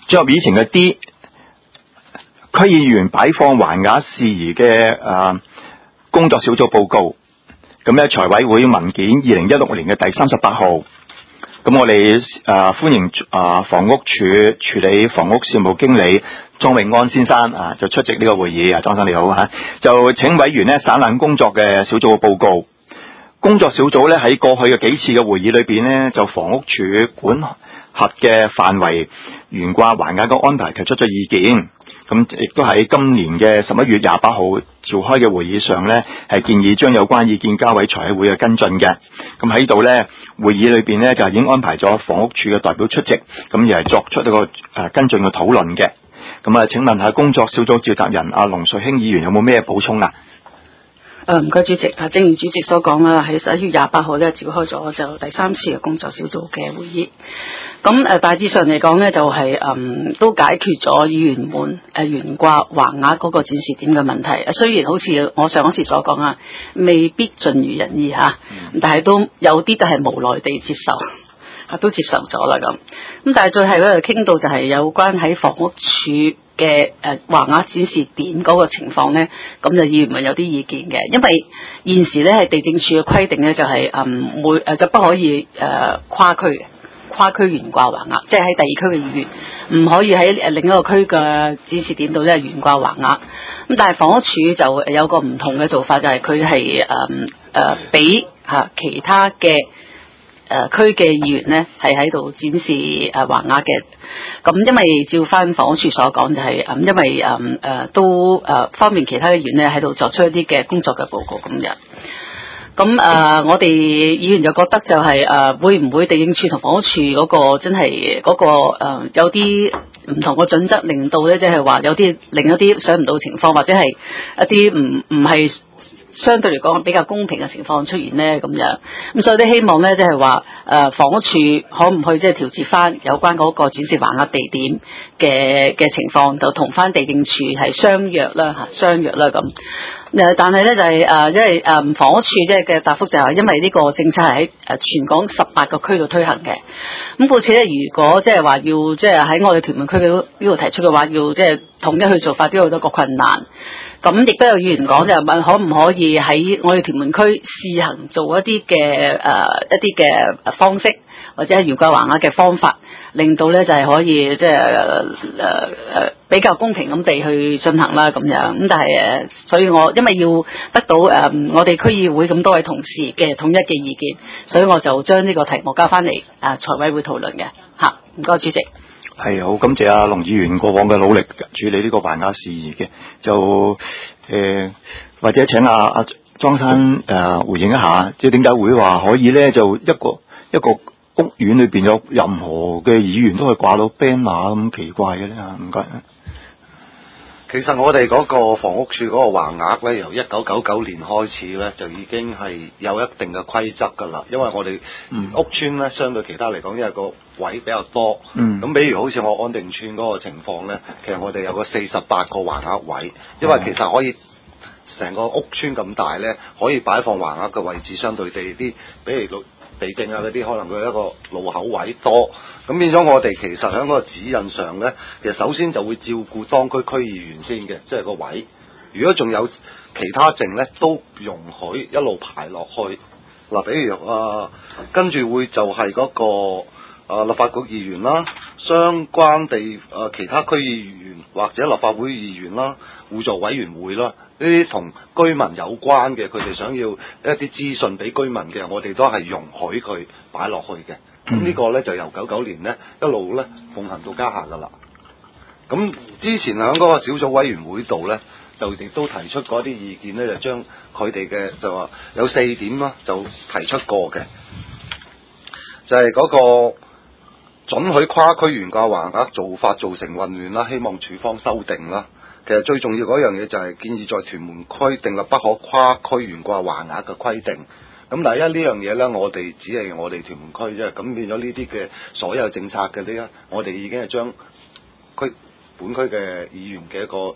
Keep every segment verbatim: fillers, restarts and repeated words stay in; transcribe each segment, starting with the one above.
進入以前嘅 D 區議員擺放橫額事宜嘅誒工作小組報告，咁咧財委會文件二零一六年嘅第三十八號，咁我哋誒、呃、歡迎誒、呃、房屋署處理房屋事務經理莊永安先生啊，就出席呢個會議啊，莊生你好吓，就請委員咧省覽工作嘅小組嘅報告。工作小組咧喺過去嘅幾次嘅會議裏邊咧，就房屋署管轄嘅範圍懸掛橫額嘅安排提出咗意見，咁亦都喺今年嘅十一月廿八號召開嘅會議上咧，係建議將有關意見交委財委會嘅跟進嘅。咁喺度咧會議裏邊咧就已經安排咗房屋署嘅代表出席，咁而係作出一個誒跟進嘅討論嘅。咁啊，請問下工作小組召集人阿龍瑞興議員有冇咩補充啊？ 誒唔該主席，啊正如主席所講啦，喺十一月廿八號咧召開咗就第三次嘅工作小組嘅會議。咁誒大致上嚟講咧，就係、是、誒、嗯、都解決咗議員們誒懸掛橫額嗰個展示點嘅問題。雖然好似我上一次所講啊，未必盡如人意嚇，但係都有啲都係無奈地接受，嚇都接受咗啦咁。咁但係最後咧傾到就係有關喺房屋署嘅誒橫額展示點嗰個情況咧，咁就議員咪有啲意見嘅，因為現時咧係地政署嘅規定咧，就係誒每誒就不可以誒、呃、跨區嘅跨區懸掛橫額，即係喺第二區嘅議員唔可以喺誒另一個區嘅展示點度咧懸掛橫額。咁但係房屋署就有個唔同嘅做法，就係佢係誒誒俾嚇其他嘅誒區嘅議員咧係喺度展示誒橫額嘅。咁因為照翻房屋署所講就係、是、誒，因為誒誒、呃、都誒方便其他嘅議員咧喺度作出一啲嘅工作嘅報告咁樣。咁誒、呃，我哋議員就覺得就係、是、誒、呃，會唔會地政署同房屋署嗰個真係嗰、那個誒、呃、有啲唔同嘅準則，令到咧即係話有啲另一啲想唔到情況，或者係一啲唔唔係相對嚟講比較公平嘅情況出現咧咁樣。咁所以都希望咧即係話誒房屋署可唔可以即係調節翻有關嗰個展示橫額地點嘅嘅情況，就同翻地政署係相約啦嚇，相約啦咁。誒，但係咧就係誒，因為誒房屋署即係嘅答覆就係因為呢個政策係喺誒全港十八個區度推行嘅，咁故此咧，如果即係話要即係喺我哋屯門區呢度提出嘅話，要即係統一去做法，都有好多個困難。咁亦都有議員講就係問可唔可以喺我哋屯門區試行做一啲嘅誒一啲嘅方式，或者係懸掛橫額嘅方法，令到咧就係可以即係誒誒比較公平咁地去進行啦咁樣。咁但係誒，所以我因為要得到誒、呃、我哋區議會咁多位同事嘅統一嘅意見，所以我就將呢個題目交翻嚟誒財委會討論嘅嚇。唔該，主席。 係好感謝阿龍議員過往嘅努力處理呢個橫額事宜嘅，就誒、呃、或者請阿阿莊生誒、呃、回應一下，即係點解會話可以咧？就一個一個屋苑裏邊有任何嘅議員都係掛到 banner 咁奇怪嘅咧嚇，唔該。 其實我哋嗰個房屋署嗰個橫額咧，由一九九九年開始咧，就已經係有一定嘅規則㗎啦。因為我哋屋邨咧，相對其他嚟講，因為個位比較多。咁、嗯、比如好似我安定邨嗰個情況咧，其實我哋有個四十八個橫額位，因為其實可以成個屋邨咁大咧，可以擺放橫額嘅位置相對地啲，比如地政啊嗰啲，可能佢一個路口位多，咁變咗我哋其實喺嗰個指引上咧，其實首先就會照顧當區區議員先嘅，即係個位。如果仲有其他證咧，都容許一路排落去。嗱，比如啊，跟住會就係嗰個啊立法局議員啦，相關地啊其他區議員或者立法會議員啦，互助委員會啦。呢啲同居民有關嘅，佢哋想要一啲資訊俾居民嘅，我哋都係容許佢擺落去嘅。咁、嗯、呢個咧就由九九年咧一路咧奉行到家下噶啦。咁之前喺嗰個小組委員會度咧，就亦都提出過一啲意見咧，就將佢哋嘅就話有四點啦，就提出過嘅，就係、是、嗰個准許跨區懸掛橫額做法造成混亂啦，希望署方修訂啦。其實最重要嗰樣嘢就係建議在屯門區訂立不可跨區懸掛橫額嘅規定。咁但係因為呢樣嘢咧，我哋只係我哋屯門區啫，咁變咗呢啲嘅所有政策嘅呢，我哋已經係將區本區嘅議員嘅一個誒，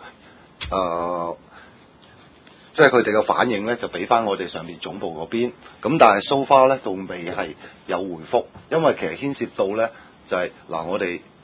即係佢哋嘅反應咧，就俾翻我哋上面總部嗰邊。咁但係 so far 咧，到未係有回覆，因為其實牽涉到咧就係、是、嗱，我哋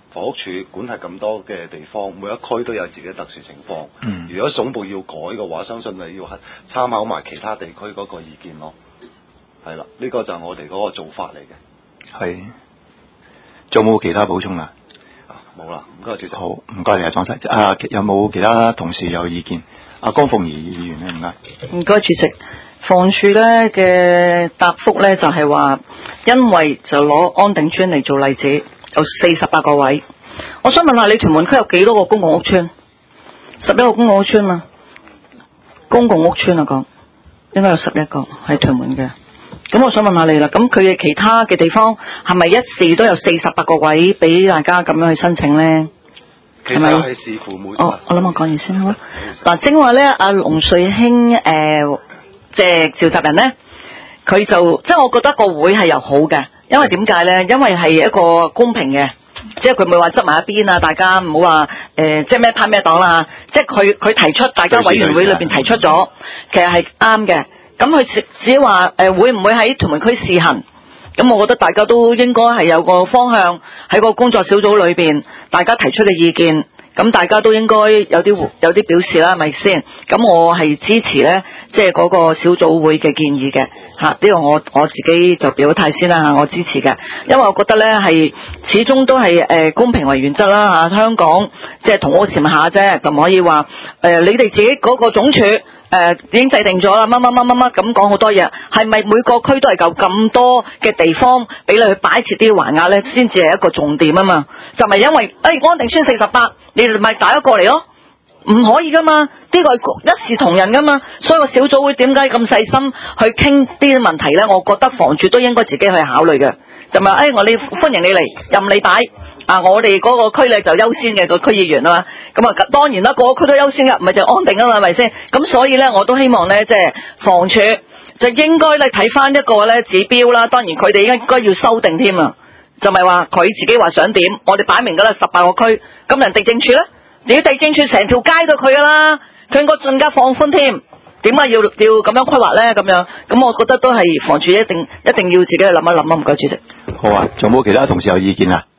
房屋署管轄咁多嘅地方，每一區都有自己特殊情況。 嗯， 如果總部要改嘅話，相信你要係參考埋其他地區嗰個意見咯。係啦，呢、這個就係我哋嗰個做法嚟嘅。 係，仲有冇其他補充啊？ 冇啦，唔該主席。 好，唔該你啊，莊生。啊，有冇其他同事有意見？阿江鳳儀議員咧，唔該。 唔該，主席。房署咧嘅答覆咧就係、是、話，因為就攞安定村嚟做例子，有四十八個位。我想問下你屯門區有幾多個公共屋邨？十一個公共屋邨嘛？公共屋邨啊講，應該有十一個喺屯門嘅。咁我想問下你啦，咁佢嘅其他嘅地方係咪一時都有四十八個位俾大家咁樣去申請咧？ 係咪？係視乎每哦，我諗我講完先好。嗱，正話咧，阿龍瑞興誒，即係召集人咧，佢就即係我覺得個會係又好嘅，因為點解咧？因為係一個公平嘅，即係佢唔會話執埋一邊啊，大家唔好話誒，即係咩派咩黨啦，即係佢佢提出，大家委員會裏邊提出咗，其實係啱嘅。咁佢只只係話誒，會唔會喺屯門區試行？咁我覺得大家都應該係有個方向喺個工作小組裏邊，大家提出嘅意見，咁大家都應該有啲有啲表示啦，係咪先？咁我係支持咧，即係嗰個小組會嘅建議嘅嚇，呢、這個我我自己就表態先啦嚇，我支持嘅，因為我覺得咧係始終都係誒、呃、公平為原則啦嚇，香港即係同屋檐下啫，就唔可以話誒、呃、你哋自己嗰個總署。誒、呃，已經制定咗啦，乜乜乜乜乜咁講好多嘢，係咪每個區都係夠咁多嘅地方俾你去擺設啲橫額咧，先至係一個重點啊嘛？就咪因為誒、哎、安定村四十八，你哋咪打咗過嚟咯？唔可以噶嘛？呢、這個係一視同仁噶嘛？所以個小組會點解咁細心去傾啲問題咧？我覺得房署都應該自己去考慮嘅，就咪誒、哎、我哋歡迎你嚟，任你擺。啊！我哋嗰個區咧就優先嘅、個區議員啊嘛，咁啊當然啦，個個區都優先噶，唔係就安定啊嘛，係咪先？咁所以咧，我都希望咧，即係房署就應該咧睇翻一個咧指標啦。當然佢哋應該要修訂添啊，就咪話佢自己話想點，我哋擺明噶啦，十八個區，咁人地政處咧，你要地政處成條街都佢噶啦，佢應該更加放寬添。點解要要咁樣規劃咧？咁樣咁，我覺得都係房署一定一定要自己去諗一諗啊！唔該，主席。 好啊，仲有冇其他同事有意見啊？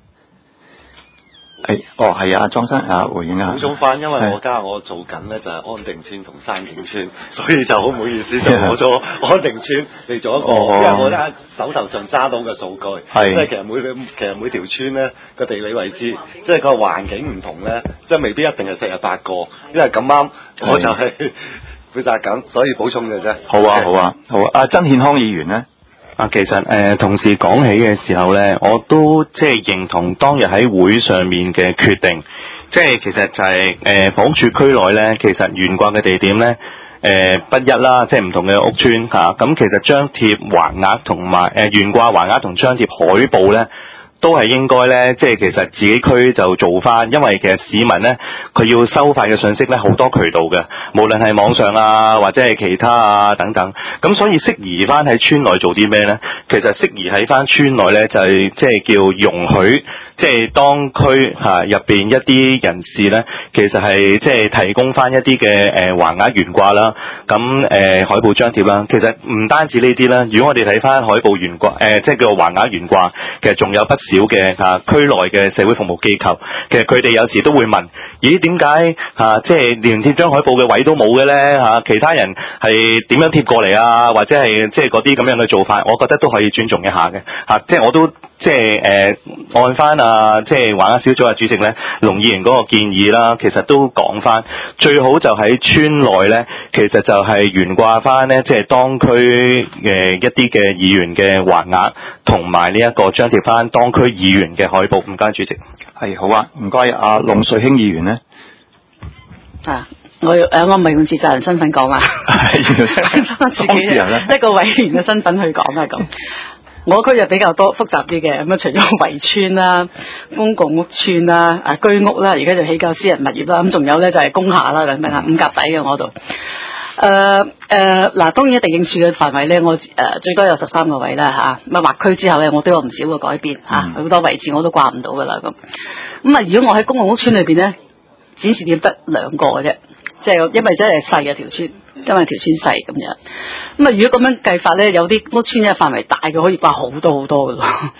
係、哎，哦，係啊，莊生啊，回應啊。補充翻，因為我家我做緊咧就係安定村同山景村，所以就好唔好意思就攞咗安定村嚟做一個，哦、因為我咧手頭上揸到嘅數據，即係其實每其實每條村咧個地理位置，即係個環境唔同咧，即係未必一定係四十八個，因為咁啱我就係負責緊，所以補充嘅啫。好啊，好啊，好啊。阿曾憲康議員咧。 啊，其實誒、呃、同事講起嘅時候咧，我都即係認同當日喺會上面嘅決定，即係其實就係誒房屋署區內咧，其實懸掛嘅地點咧誒、呃、不一啦，即係唔同嘅屋邨嚇，咁、啊、其實張貼橫額同埋誒懸掛橫額同張貼海報咧，都係應該咧，即係其實自己區就做翻，因為其實市民咧佢要收發嘅信息咧好多渠道嘅，無論係網上啊或者係其他啊等等，咁所以適宜翻喺村內做啲咩咧？其實適宜喺翻村內咧就係即係叫容許，即係當區嚇入邊一啲人士咧，其實係即係提供翻一啲嘅誒橫額懸掛啦，咁誒、呃、海報張貼啦。其實唔單止呢啲啦，如果我哋睇翻海報懸掛誒，即係叫橫額懸掛，其實仲有不少嘅嚇區內嘅社會服務機構，其實佢哋有時都會問：咦，點解嚇即係連貼張海報嘅位都冇嘅咧嚇？其他人係點樣貼過嚟啊？或者係即係嗰啲咁樣嘅做法，我覺得都可以尊重一下嘅嚇。即係我都即係誒按翻啊，即係橫額小組啊主席咧，龍議員嗰個建議啦，其實都講翻最好就喺村內咧，其實就係懸掛翻咧，即係當區嘅一啲嘅議員嘅橫額，同埋呢一個張貼翻當區議員嘅海報。唔該，主席。 係好啊，唔該。阿龍瑞興議員咧， 啊，我誒我唔係用自責人身份講啊，當事人咧，一個委員嘅身份去講啊咁。我區就比較多複雜啲嘅，咁啊除咗圍村啦、公共屋邨啦、啊居屋啦，而家就起夠私人物業啦，咁仲有咧就係工廈啦，咁樣啊五甲底嘅我度。誒誒嗱，當然一地政處嘅範圍咧，我誒、呃、最多有十三個位啦嚇。咁啊劃區之後咧，我都有唔少嘅改變嚇，好、嗯、多位置我都掛唔到噶啦咁。咁啊，如果我喺公共屋邨裏邊咧，展示點得兩個嘅啫，即係因為真係細嘅條村。因為條村細咁樣，咁啊如果咁樣計法咧，有啲屋邨嘅範圍大嘅可以掛好多好多嘅咯。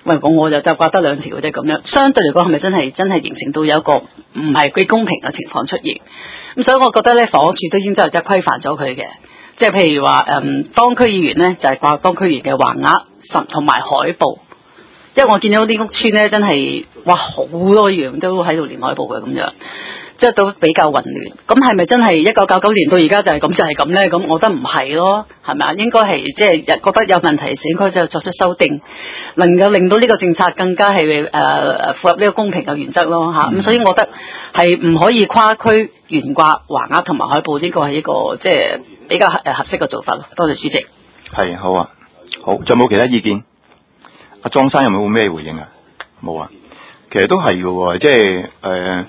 喂，我我就就覺得兩條嘅啫咁樣，相對嚟講係咪真係真係形成到有一個唔係幾公平嘅情況出現？咁所以我覺得咧，房屋署都應該係即係規範咗佢嘅，即係譬如話誒、嗯，當區議員咧就係、是、掛當區議員嘅橫額，甚同埋海報。因為我見到啲屋邨咧，真係哇好多議員都喺度連海報嘅咁樣，即係都比較混亂。咁係咪真係一九九九年到而家就係咁就係咁咧？咁我覺得唔係咯，係咪啊？應該係即係覺得有問題時，應該就作出修訂，能夠令到呢個政策更加係誒誒符合呢個公平嘅原則咯嚇。咁、嗯、所以我覺得係唔可以跨區懸掛橫額同埋海報，呢、這個係一個即係比較誒合適嘅做法咯。多謝主席。 係好啊，好，仲有冇其他意見？阿莊生有冇咩回應啊？冇啊，其實都係嘅，即係誒、呃，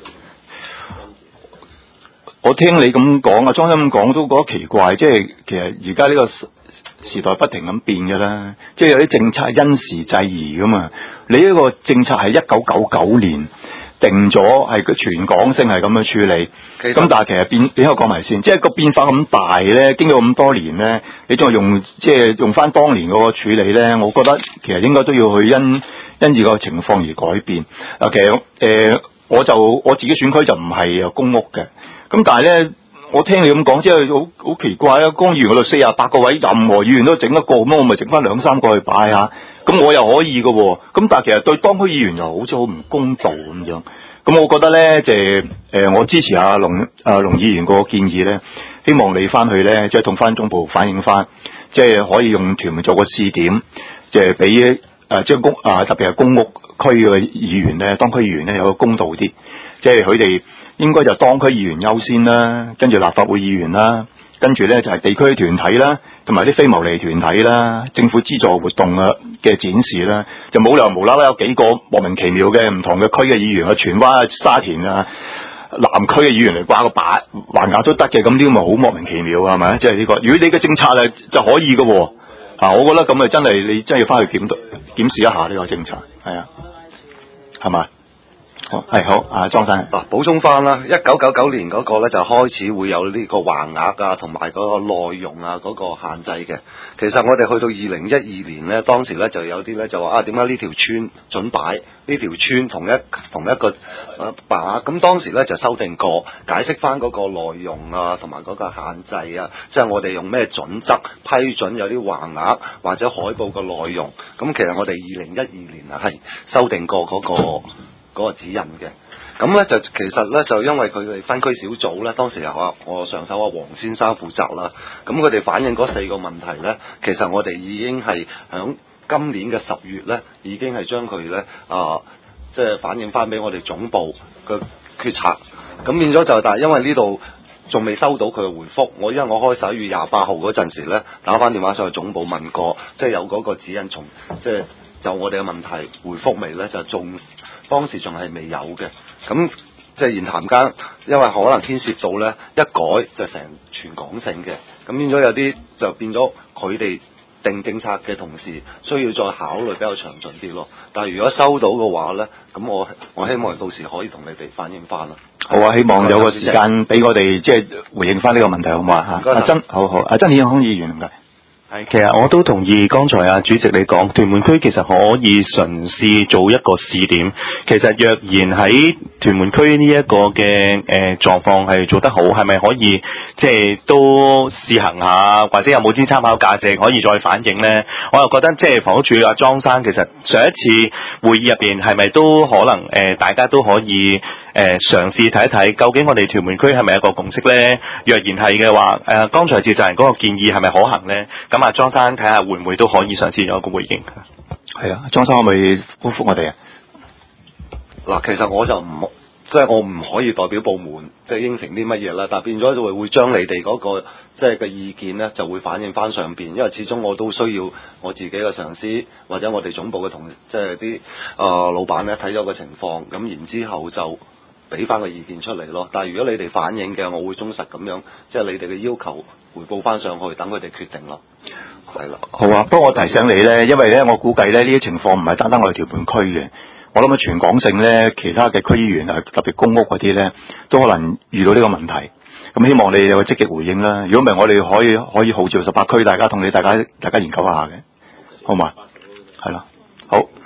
我聽你咁講，阿莊生咁講都覺得奇怪，即係其實而家呢個時代不停咁變嘅啦，即係有啲政策因時制宜噶嘛。你呢個政策係一九九九年定咗，係個全港性係咁樣處理，咁但係其實變，俾我講埋先，即係個變化咁大咧，經過咁多年咧，你再用即係用翻當年嗰個處理咧，我覺得其實應該都要去因因住個情況而改變。啊，其實誒、呃，我就我自己選區就唔係公屋嘅，咁但係咧，我聽你咁講，即係好好奇怪啊！公議員嗰度四十八個位，任何議員都整一個，咁我咪整翻兩三個去擺下。咁我又可以嘅喎，咁但係其實對當區議員又好似好唔公道咁樣。咁我覺得咧，就係、呃、我支持阿龍阿龍議員個建議咧，希望你翻去咧，即係同翻總部反映翻，即係可以用屯門做個試點，即係俾誒即係公啊特別係公屋區嘅議員咧，當區議員咧有個公道啲，即係佢哋應該就當區議員優先啦，跟住立法會議員啦。跟住咧就係、是、地區團體啦，同埋啲非牟利團體啦，政府資助活動啊嘅展示啦，就冇理由無啦啦有幾個莫名其妙嘅唔同嘅區嘅議員啊，荃灣啊、沙田啊、南區嘅議員嚟掛個白橫額都得嘅，咁呢個咪好莫名其妙啊？係咪？即係呢個，如果你嘅政策咧就可以嘅喎、啊，我覺得咁啊真係你真係要翻去檢檢視一下呢個政策，係啊，係咪？好係好，阿莊生嗱，補充翻啦，一九九九年嗰個咧就開始會有呢個橫額啊，同埋嗰個內容啊嗰個限制嘅。其實我哋去到二零一二年咧，當時咧就有啲咧就話啊，點解呢條村準擺呢條村同一同一個啊把？咁當時咧就修訂過，解釋翻嗰個內容啊，同埋嗰個限制啊，即係我哋用咩準則批准有啲橫額或者海報嘅內容。咁其實我哋二零一二年啊係修訂過嗰個。嗰個指引嘅，咁咧就其實咧就因為佢哋分區小組咧，當時由啊我上手阿黃先生負責啦，咁佢哋反映嗰四個問題咧，其實我哋已經係響今年嘅十月咧，已經係將佢咧啊，即係反映翻俾我哋總部嘅決策，咁變咗就但係因為呢度仲未收到佢嘅回覆，我因為我開十一月廿八號嗰陣時咧，打翻電話上去總部問過，即係有嗰個指引從即係就我哋嘅問題回覆未咧，就仲。當時仲係未有嘅，咁即係言談間，因為可能牽涉到咧一改就成全港性嘅，咁變咗有啲就變咗佢哋定政策嘅同時，需要再考慮比較詳盡啲咯。但係如果收到嘅話咧，咁我我希望到時可以同你哋反映翻啦。 好啊，希望有個時間俾我哋即係回應翻呢個問題，好唔好啊？嚇，阿曾，好好，阿曾健康議員唔該。 係，其實我都同意剛才啊主席你講，屯門區其實可以嘗試做一個試點。其實若然喺屯門區呢一個嘅誒狀況係做得好，係咪可以即係都試行下，或者有冇啲參考價值可以再反映呢？我又覺得即係房屋署阿莊生，其實上一次會議入邊係咪都可能誒、呃、大家都可以誒嘗試睇一睇，究竟我哋屯門區係咪一個共識呢？若然係嘅話，誒、呃、剛才召集人嗰個建議係咪可行呢？咁啊，莊生睇下會唔會都可以嘗試有一個回應？ 係啊，莊生可唔可以回覆我哋啊？ 嗱，其實我就唔即係我唔可以代表部門即係應承啲乜嘢啦，但係變咗就會會將你哋嗰個即係嘅意見咧，就會反映翻上邊，因為始終我都需要我自己嘅上司或者我哋總部嘅同即係啲誒老闆咧睇咗個情況，咁然之後就俾翻個意見出嚟咯。但係如果你哋反映嘅，我會忠實咁樣即係你哋嘅要求回報翻上去，等佢哋決定咯。係啦， 好啊。不過我提醒你咧，因為咧我估計咧呢啲情況唔係單單我哋屯門區嘅。我諗啊，全港性咧，其他嘅區議員啊，特別公屋嗰啲咧，都可能遇到呢個問題。咁希望你有個積極回應啦。如果唔係，我哋可以可以號召十八區，大家同你大家大家研究一下嘅，好嘛？係咯，好。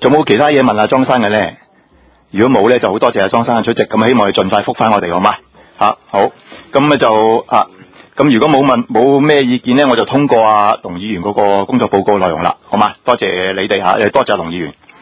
仲冇其他嘢問阿莊生嘅咧？如果冇咧，就好多謝阿莊生嘅出席，咁希望你盡快覆翻我哋，好嘛？吓、啊、好，咁咧就啊，咁如果冇問冇咩意見咧，我就通過阿龍議員嗰個工作報告內容啦，好嘛？多謝你哋吓，誒多謝龍議員。